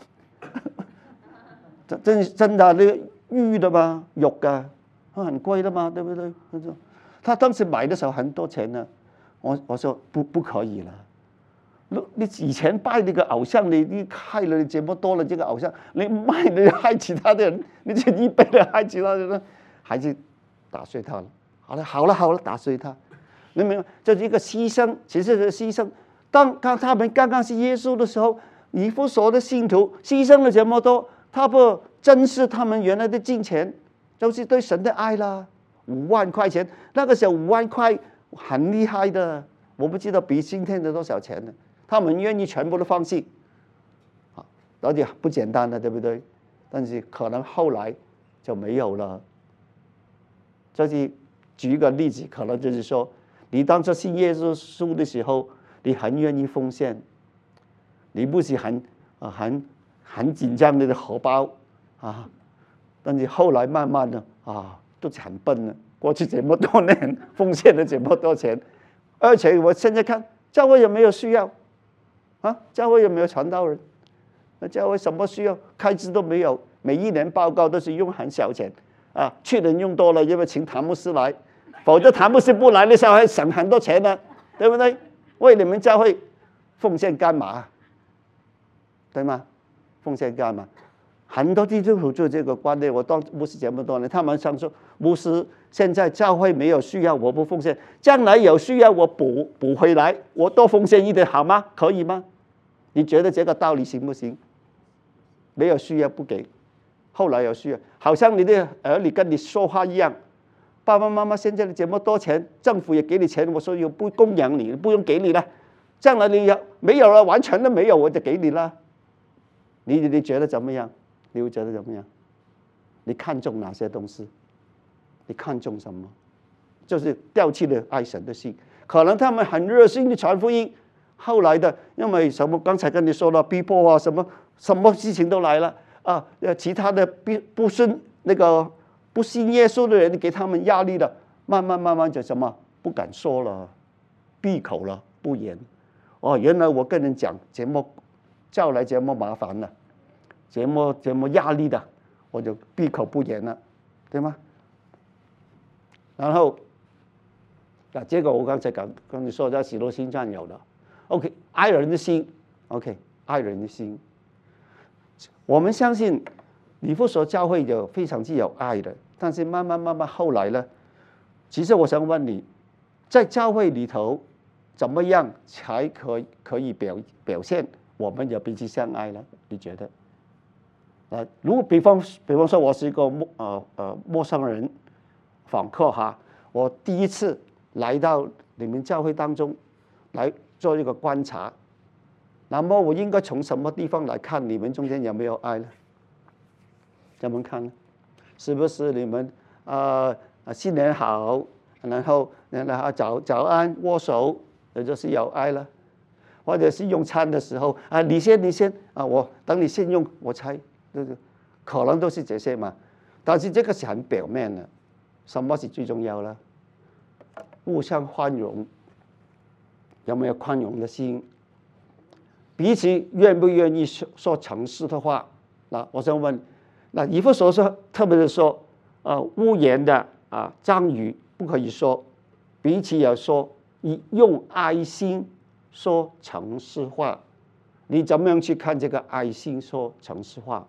真真真的，那個玉的嘛，玉的，很貴的嘛，對不對？他當時買的時候很多錢呢，我我說不不可以了。你以前拜那個偶像，你你害了你這麼多了這個偶像，你賣你害其他的人，你這eBay的害其他人，還是打碎它了。好了，好了，好了，打碎它，你明白？這是一個犧牲，其實是犧牲。當當他們剛剛是耶穌的時候，以弗所的信徒犧牲了這麼多，他不珍視他們原來的金錢，就是對神的愛啦。五萬塊錢，那個時候五萬塊很厲害的，我不知道比今天的多少錢呢。他們願意全部都放棄，啊，而且不簡單的，對不對？但是可能後來就沒有了，就是。舉一個例子，可能就是說，你當初信耶穌的時候，你很願意奉獻，你不是很啊很很緊張你的荷包啊，但是後來慢慢的啊，都是很笨了。過去這麼多年奉獻了這麼多錢，而且我現在看教會有沒有需要啊？教會有沒有傳道人？那教會什麼需要？開支都沒有，每一年報告都是用很小錢啊，去年用多了，因為請譚牧師來。否則譚牧師不來，你小孩省很多錢呢，對不對？為你們教會奉獻幹嘛？對嗎？ 奉献干嘛？很多基督徒就这个观念，我当牧师这么多年，他们想说，牧师现在教会没有需要，我不奉献，将来有需要我补补回来，我多奉献一点好吗？可以吗？你觉得这个道理行不行？没有需要不给，后来有需要，好像你的儿女跟你说话一样，爸爸妈妈现在这么多钱，政府也给你钱，我说又不供养你，不用给你了，将来你有没有了，完全都没有，我就给你了，你你觉得怎么样？你会觉得怎么样？你看重哪些东西？你看重什么？就是掉弃了爱神的心。可能他们很热心的传福音，后来的因为什么？刚才跟你说了逼迫啊，什么什么事情都来了啊。其他的不不信那个不信耶稣的人给他们压力了，慢慢慢慢就什么不敢说了，闭口了，不言。哦，原来我跟人讲这么叫来这么麻烦了。这么这么压力的，我就闭口不言了，对吗？然后，啊，这个我刚才刚跟你说在《使徒行传》有的 ，OK， 爱人的心 ，OK， 爱人的心。我们相信以弗所教会有非常具有爱的，但是慢慢慢慢后来呢，其实我想问你，在教会里头，怎么样才可以可以表表现我们有彼此相爱呢？你觉得？呃，如果比方比方说，我是一个陌呃呃陌生人访客哈，我第一次来到你们教会当中来做一个观察，那么我应该从什么地方来看你们中间有没有爱呢？怎么看呢？是不是你们呃新年好，然后然后早早安握手，也就是有爱了？或者是用餐的时候啊，你先你先啊，我等你先用我才。可能都是这些嘛，但是这个是很表面的。什么是最重要呢？互相宽容，有没有宽容的心？彼此愿不愿意说说诚实的话？那我想问，那以弗所说，特别是说，呃，污言的啊，脏语不可以说，彼此要说，以用爱心说诚实话。你怎么样去看这个爱心说诚实话？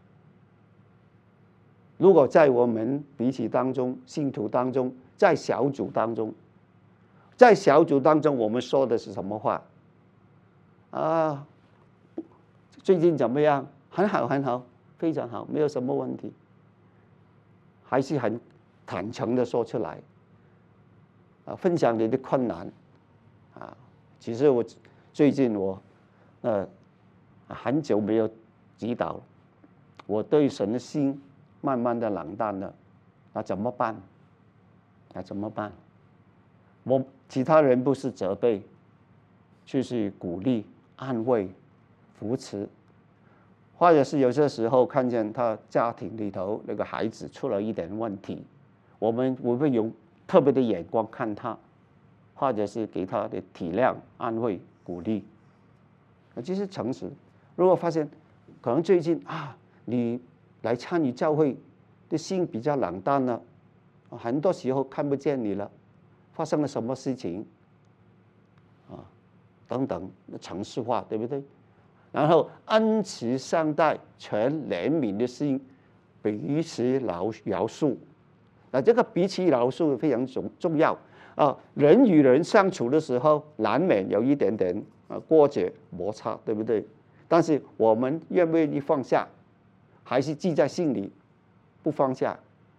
如果在我们彼此当中、信徒当中、在小组当中，在小组当中，我们说的是什么话？啊，最近怎么样？很好，很好，非常好，没有什么问题，还是很坦诚的说出来。啊，分享你的困难。啊，其实我最近我，呃，很久没有祈祷了，我对神的心。慢慢的冷淡了，那怎么办？那怎么办？我其他人不是责备，就是鼓励、安慰、扶持，或者是有些时候看见他家庭里头那个孩子出了一点问题，我们会不会用特别的眼光看他，或者是给他的体谅、安慰、鼓励？就是诚实。如果发现可能最近啊，你来参与教会的心比较冷淡了，很多时候看不见你了，发生了什么事情啊？等等，诚实话，对不对？然后恩慈相待，全怜悯的心，彼此饶饶恕。那这个彼此饶恕非常重重要啊！人与人相处的时候，难免有一点点啊过节摩擦，对不对？但是我们愿不愿意放下？还是记在心里，不放下。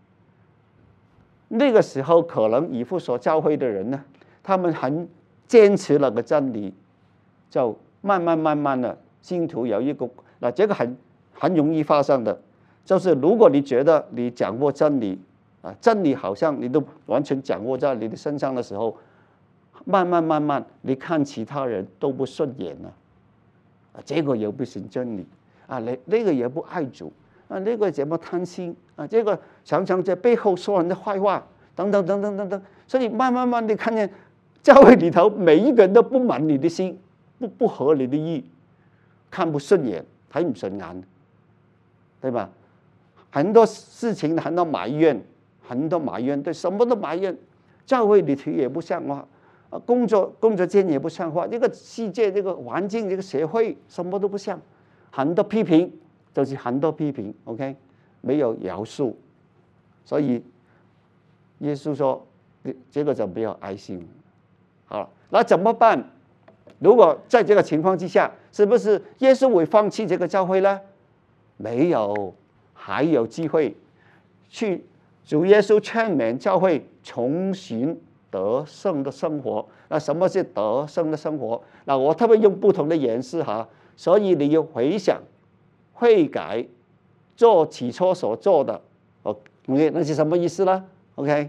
那个时候，可能以弗所教会的人呢，他们很坚持那个真理，就慢慢慢慢的，信徒有一个，那这个很很容易发生的，就是如果你觉得你掌握真理啊，真理好像你都完全掌握在你的身上的时候，慢慢慢慢，你看其他人都不顺眼了，啊，这个也不行真理。啊，那那个也不爱主啊，那个怎么贪心啊？这个常常在背后说人的坏话，等等等等等等。所以慢慢慢的看见教会里头每一个人都不满你的心，不不合你的意，看不顺眼，睇唔順眼，對吧？很多事情很多埋怨，很多埋怨，對什麼都埋怨。教會裏頭也不像話，工作工作間也不像話，這個世界這個環境這個社會什麼都不像。很多批評就是很多批评 ，OK， 没有饶恕，所以耶稣说，这个就没有爱心。好了，那怎么办？如果在这个情况之下，是不是耶稣会放弃这个教会呢？没有，还有机会去主耶稣劝勉教会重新得胜的生活。那什么是得胜的生活？那我特别用不同的颜色哈，所以你要回想、悔改，做起初所做的。OK， 那是什么意思呢 ？OK，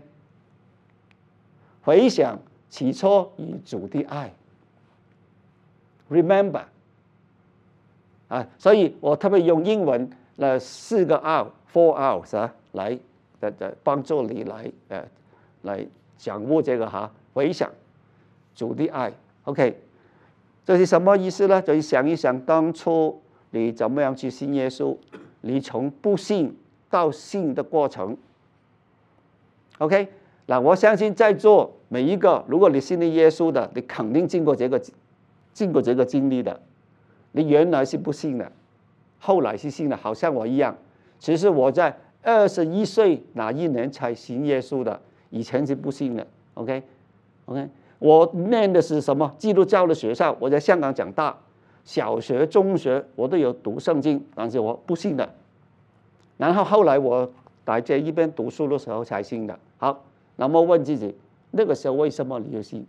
回想起初与主的爱 ，remember 啊，所以我特别用英文那四个 R、four R's 啊，来的的帮助你来呃来掌握这个哈，回想主的爱 ，OK， 这是什么意思呢？就是想一想当初你怎么样去信耶稣，你从不信到信的过程 ，OK。那我相信在座每一个，如果你信了耶稣的，你肯定经过这个经过这个经历的。你原来是不信的，后来是信的，好像我一样。其实我在二十一岁那一年才信耶稣的，以前是不信的。OK，OK，、okay? okay? 我念的是什么？基督教的学校，我在香港长大，小学、中学我都有读圣经，但是我不信的。然后后来我在这一边读书的时候才信的。好。那么问自己，那个时候为什么你就信？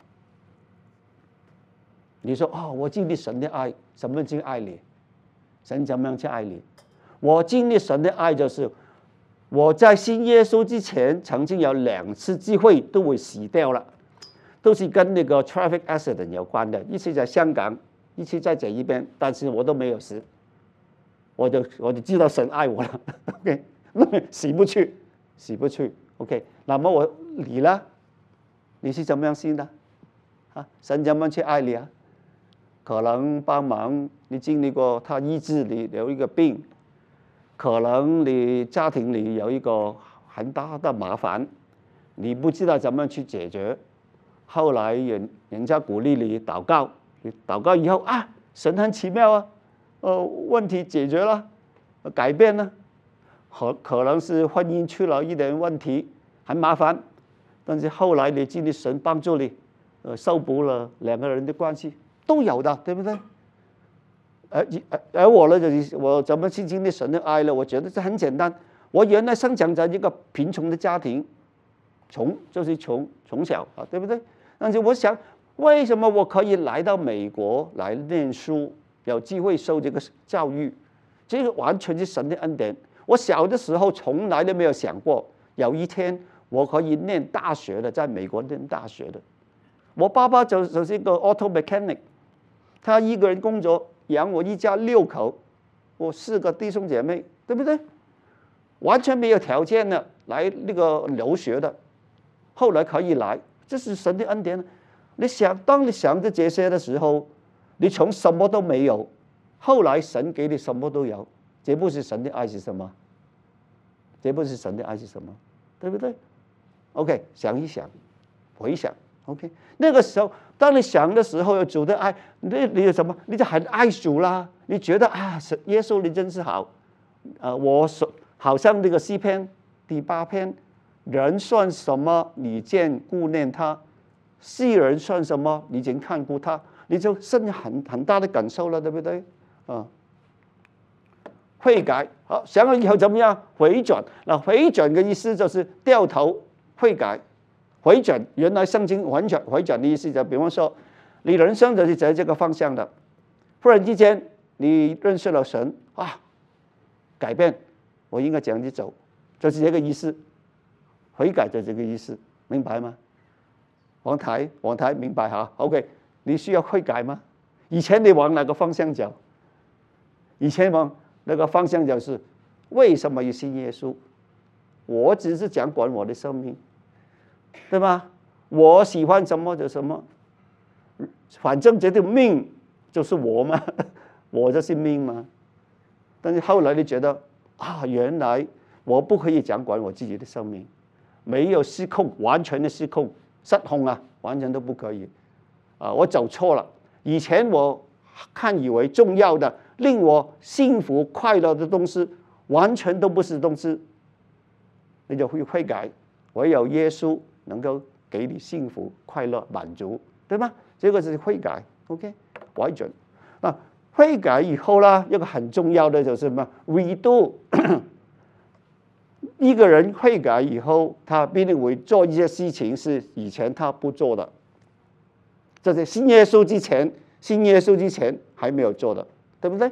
你说哦，我经历神的爱，什么叫爱你？神怎么样去爱你？我经历神的爱就是我在信耶稣之前，曾经有两次机会都会死掉了，都是跟那个 traffic accident 有关的，一次在香港，一次在这一边，但是我都没有死，我就我就知道神爱我了 ，OK， 死不去，死不去。OK， 那么我你呢？你是怎么样信的？啊，神怎么去爱你啊？可能帮忙你经历过他医治你有一个病，可能你家庭里有一个很大的麻烦，你不知道怎么去解决。后来人人家鼓励你祷告，你祷告以后啊，神很奇妙啊，呃，问题解决了，改变了。可可能是婚姻出了一点问题，很麻烦，但是后来你经历神帮助你，呃，修补了两个人的关系，都有的，对不对？而而我呢，就是我怎么去经历神的爱呢？我觉得这很简单。我原来生长在一个贫穷的家庭，穷就是穷，从小啊，对不对？但是我想，为什么我可以来到美国来念书，有机会受这个教育？这个完全是神的恩典。我小的时候从来都没有想过，有一天我可以念大学的，在美国念大学的。我爸爸就就是一个 auto mechanic， 他一个人工作养我一家六口，我四个弟兄姐妹，对不对？完全没有条件的来那个留学的，后来可以来，这是神的恩典。你想，当你想着这些的时候，你从什么都没有，后来神给你什么都有。这不是神的爱是什么？这不是神的爱是什么？对不对 ？OK， 想一想，回想 ，OK， 那个时候，当你想的时候，有主的爱，你你有什么？你就很爱主啦。你觉得啊，耶稣你真是好，呃，我所好像那个诗篇第八篇，人算什么？你见顾念他；世人算什么？你竟看顾他？你就生很很大的感受了，对不对？啊。悔改，好，想了以后怎么样？回转。那回转的意思就是掉头悔改。回转，原来圣经完全回转的意思就比方说，你人生就是在这个方向的，忽然之间你认识了神啊，改变，我应该这样子走，就是这个意思。悔改就这个意思，明白吗？王台，王台，明白哈 ？OK， 你需要悔改吗？以前你往哪个方向走？以前往那个方向就是为什么要信耶稣？我只是讲管我的生命，对吧？我喜欢什么就什么，反正这条命就是我嘛，我就是命嘛。但是后来你觉得啊，原来我不可以讲管我自己的生命，没有失控，完全的失控、失控啊，完全都不可以啊！我走错了。以前我看以为重要的、令我幸福快乐的东西，完全都不是东西，你就会悔改。唯有耶稣能够给你幸福、快乐、满足，对吗？这个是悔改 ，OK， 改准。那悔改以后呢，一个很重要的就是什么 ？redo。一个人悔改以后，他必定会做一些事情是以前他不做的，这是信耶稣之前，信耶稣之前还没有做的，对不对？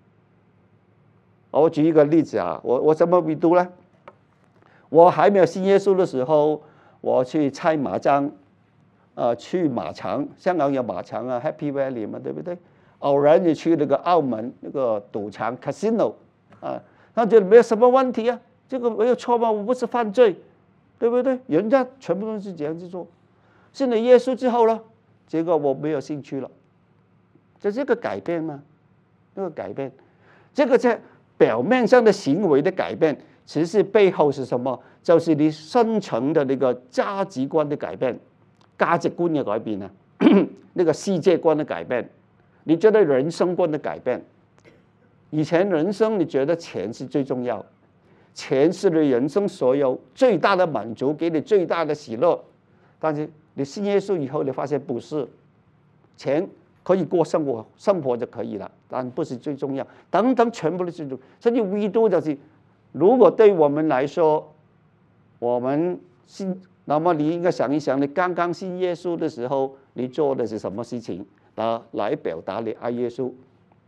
我举一个例子啊，我我怎么 redo 呢？我还没有信耶稣的时候，我去猜麻将，呃，去马场，香港有马场啊 ，Happy Valley 嘛，对不对？偶然也去那个澳门那个赌场 casino 啊，他觉得没有什么问题啊，这个没有错吗？我不是犯罪，对不对？人家全部都是这样子做。信了耶稣之后呢，结果我没有兴趣了，这是一个改变吗？这个改变，这个在表面上的行为的改变，其实背后是什么？就是你深层的那个价值观的改变，价值观的改变啊，那个世界观的改变。你觉得人生观的改变，以前人生你觉得钱是最重要，钱是你人生所有最大的满足，给你最大的喜乐。但是你信耶稣以后，你发现不是，钱可以过生活，生活就可以了，但不是最重要。等等，全部都是最重要。所以唯独就是，如果对我们来说，我们信，那么你应该想一想，你刚刚信耶稣的时候，你做的是什么事情？来表达你爱耶稣，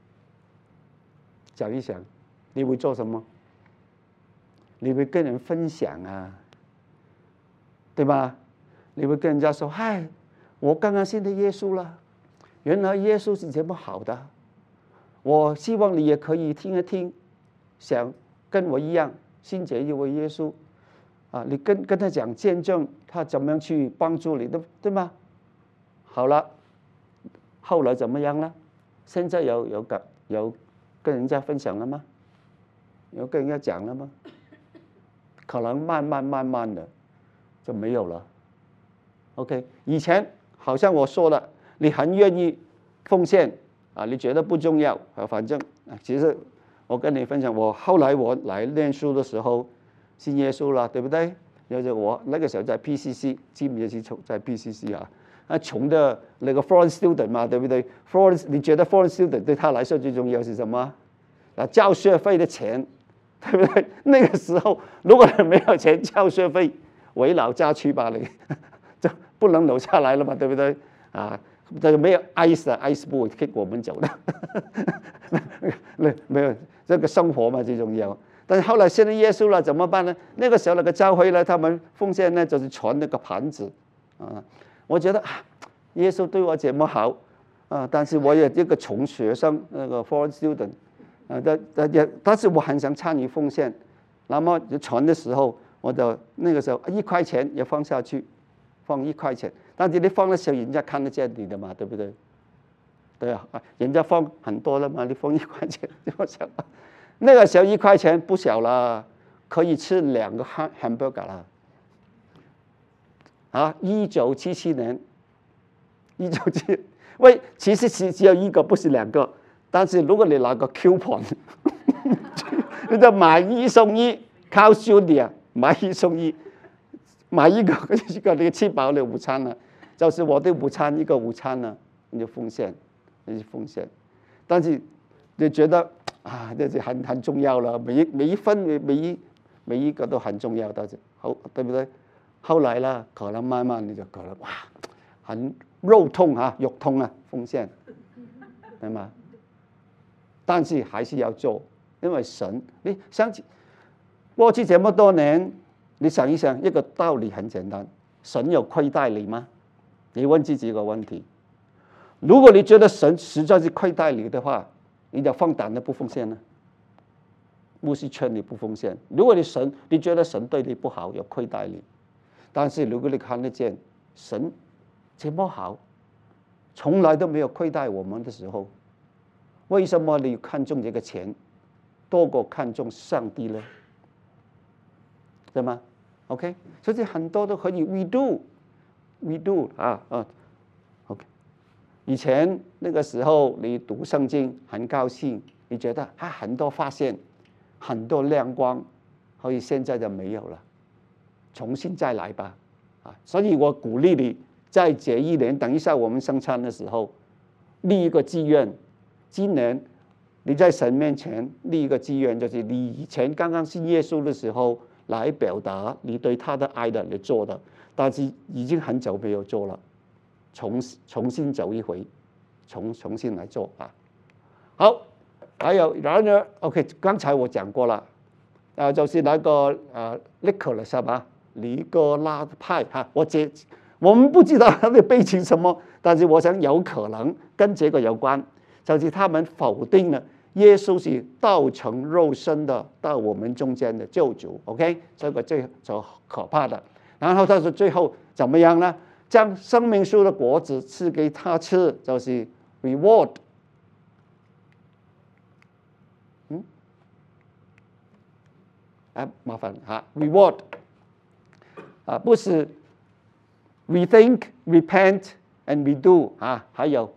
想一想，你会做什么？你会跟人分享啊，对吧？你会跟人家说：“嗨，我刚刚信了耶稣了，原来耶稣是这么好的。我希望你也可以听一听，想跟我一样信这一位耶稣啊！你跟跟他讲见证，他怎么样去帮助你的，对吗？好了。”后来怎么样了？现在有有跟有跟人家分享了吗？有跟人家讲了吗？可能慢慢慢慢的就没有了。OK， 以前好像我说了，你很愿意奉献啊，你觉得不重要啊，反正其实我跟你分享，我后来我来念书的时候信耶稣了，对不对？就是我那个时候在 P C C， 记不记得在 P C C 啊？啊，穷的那个 foreign student 嘛，对不对 ？foreign， 你觉得 foreign student 对他来说最重要是什么？啊，交学费的钱，对不对？那个时候，如果你没有钱交学费，回老家去吧，你就不能留下来了嘛，对不对？啊，这个没有 ice 啊 ，ice 不会 kick 我们走的，那没有这个生活嘛最重要。但是后来信了耶稣了，怎么办呢？那个时候那个教会呢，他们奉献呢，就是传那个盘子啊。我觉得啊，耶稣对我这么好啊，但是我也一个穷学生，那个 foreign student 啊，但但也，但是我很想参与奉献。那么传的时候，我就那个时候一块钱也放下去，放一块钱。但是你放的时候，人家看得见你的嘛，对不对？对啊，人家放很多了嘛，你放一块钱，我想那个时候一块钱不小了，可以吃两个汉 hamburger 了。啊，一九七七年，一九七，喂，其实只只有一个，不是两个。但是如果你拿个 coupon， 你就买一送一，靠兄弟啊，买一送一，买一个一个你吃饱了午餐了，就是我的午餐一个午餐呢，你就奉献，你就奉献。但是你觉得啊，这是很很重要了，每一每一分每每一每一个都很重要，但是好，对不对？后来啦，可能慢慢你就觉得哇，很肉痛啊，肉痛啊，奉献，对吗？但是还是要做，因为神，你想起过去这么多年，你想一想，一个道理很简单，神有亏待你吗？你问自己一个问题。如果你觉得神实在是亏待你的话，你就放胆的不奉献了。不是劝你不奉献。如果你神，你觉得神对你不好，有亏待你。但是如果你看得见神这么好，从来都没有亏待我们的时候，为什么你看重这个钱多过看重上帝呢？对吗 ？OK， 所以很多都可以 redo，redo 啊啊 ，OK， 以前那个时候你读圣经很高兴，你觉得啊很多发现，很多亮光，所以现在就没有了，重新再来吧，啊！所以我鼓励你在这一年，等一下我们圣餐的时候，立一个志愿，今年你在神面前立一个志愿，就是你以前刚刚信耶稣的时候来表达你对他的爱的，你做的，但是已经很久没有做了，重重新走一回，重重新来做啊！好，还有然而 ，OK， 刚才我讲过了，啊，就是那个呃 Nicholas 是吧？尼哥拉派哈，我这我们不知道他的背景什么，但是我想有可能跟这个有关，就是他们否定了耶稣是道成肉身的到我们中间的救主 ，OK， 这个最最可怕的。然后他说最后怎么样呢？将生命树的果子赐给他吃，就是 reward。嗯，啊，麻烦哈 ，reward。啊，不是 we think, repent and we do 啊，还有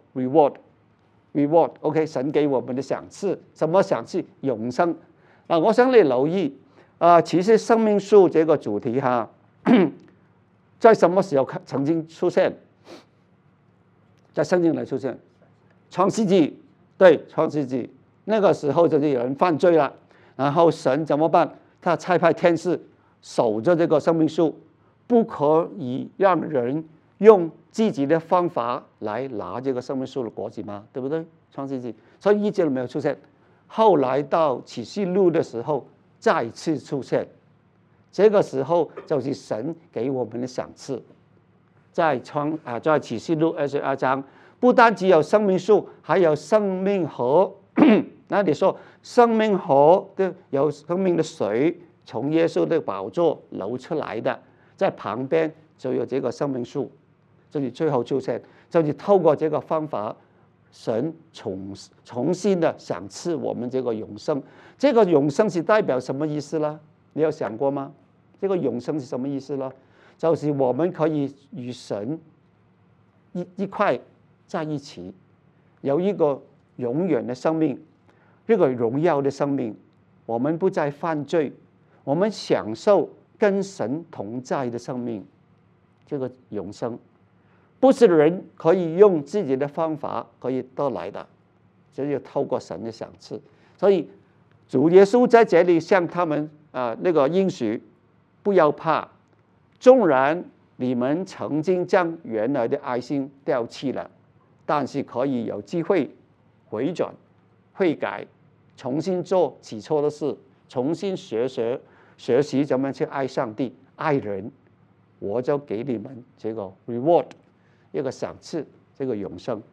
reward，reward，OK， 神给我们的赏赐，什么赏赐？永生啊！我想你留意啊，其实生命树这个主题哈，在什么时候曾经出现？在圣经里出现，创世纪，对，创世纪那个时候就是有人犯罪了，然后神怎么办？他差派天使守着这个生命树。不可以让人用自己的方法来拿这个生命树的果子吗？对不对？创世纪，所以一直都没有出现。后来到启示录的时候再次出现，这个时候就是神给我们的赏赐。在创啊，在启示录二十二章，不单只有生命树，还有生命河。那你说生命河的有生命的水从耶稣的宝座流出来的。在旁边就有这个生命树，就是最后出现，就是透过这个方法，神重重新的赏赐我们这个永生。这个永生是代表什么意思呢？你有想过吗？这个永生是什么意思呢？就是我们可以与神一一块在一起，有一个永远的生命，这个荣耀的生命，我们不再犯罪，我们享受跟神同在的生命，这个永生不是人可以用自己的方法可以得来的，只有透过神的赏赐。所以主耶稣在这里向他们啊、呃、那个应许，不要怕，纵然你们曾经将原来的爱心丢弃了，但是可以有机会回转、悔改，重新做起错的事，重新学学。学习怎么去爱上帝、爱人，我就给你们这个 reward， 一个赏赐，这个永生。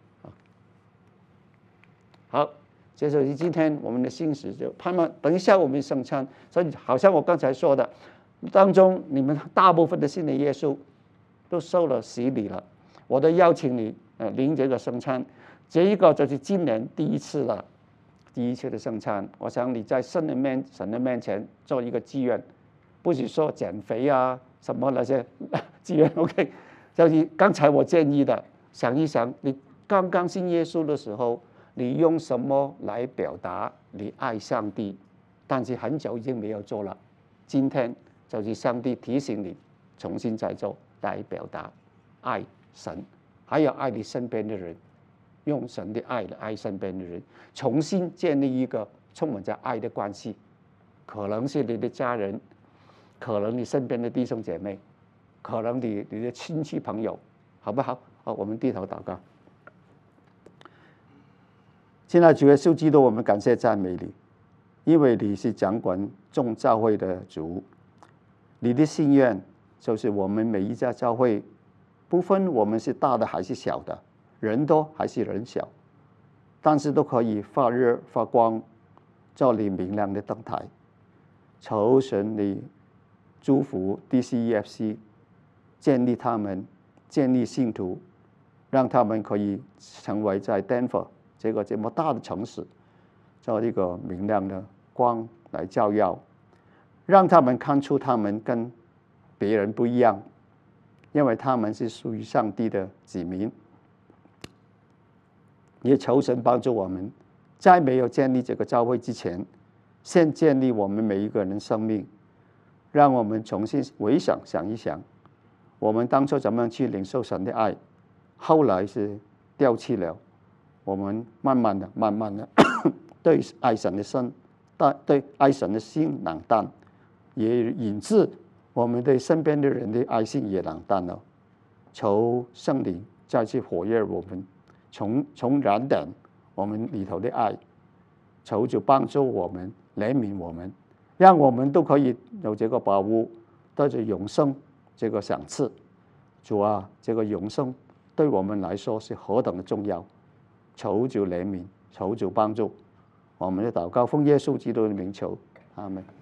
好，这就是今天我们的信息，就盼望等一下我们圣餐。所以好像我刚才说的，当中你们大部分的信的耶稣都受了洗礼了，我都邀请你呃领这个圣餐。这一个就是今年第一次了。第一次的圣餐，我想你在神的面神的面前做一个志愿，不是说减肥啊什么那些志愿 ，OK， 就是刚才我建议的，想一想，你刚刚信耶稣的时候，你用什么来表达你爱上帝？但是很久已经没有做了，今天就是上帝提醒你重新再做，来表达爱神，还有爱你身边的人。用神的爱来爱身边的人，重新建立一个充满着爱的关系，可能是你的家人，可能你身边的弟兄姐妹，可能你你的亲戚朋友，好不好？好，我们低头祷告。亲爱的主耶稣基督，我们感谢赞美你，因为你是掌管众教会的主，你的心愿就是我们每一家教会，不分我们是大的还是小的。人多还是人小，但是都可以发热发光，照你明亮的灯台。求神你祝福 D C E F C， 建立他们，建立信徒，让他们可以成为在 Denver 这个这么大的城市，照一个明亮的光来照耀，让他们看出他们跟别人不一样，因为他们是属于上帝的子民。 也求神帮助我们，在没有建立这个教会之前，先建立我们每一个人生命，让我们重新回想想一想，我们当初怎么样去领受神的爱，后来是掉弃了，我们慢慢的、慢慢的对爱神的心、对爱神的心冷淡，也引致我们对身边的人的爱心也冷淡了。求圣灵再去火热我们，从从燃点我们里头的爱，求主帮助我们，怜悯我们，让我们都可以有这个把握，得着永生这个赏赐。主啊，这个永生对我们来说是何等的重要！求主怜悯，求主帮助。我们的祷告奉耶稣基督的名求，阿门。